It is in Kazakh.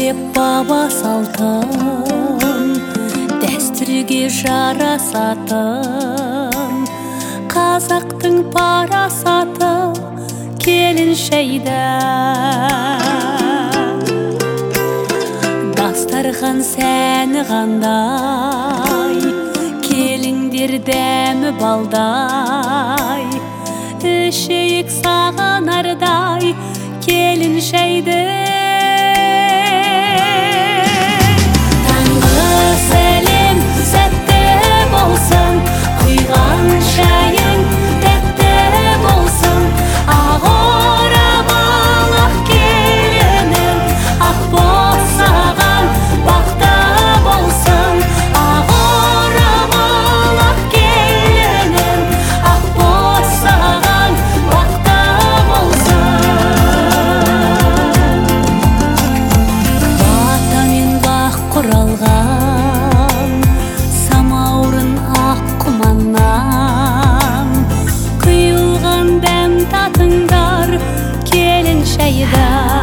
әдеп баба салтын, дәстүрге жарасатын, қазақтың парасаты келін шәйді. Дастархан сәні қандай, келіңдер дәмі балдай, ішейік саған ардай келін шәйді. Таңғы сәлем сәтті болсын, құйған шайың тәтті болсын. Ақ орамал ақ келінім, ақ босаған бақта болсын. Ақ орамал ақ келінім, ақ босаған бақта болсын. Батамен бақ құралған, самаурын ақ құманнан, құйылған дәм татыңдар келін шайда.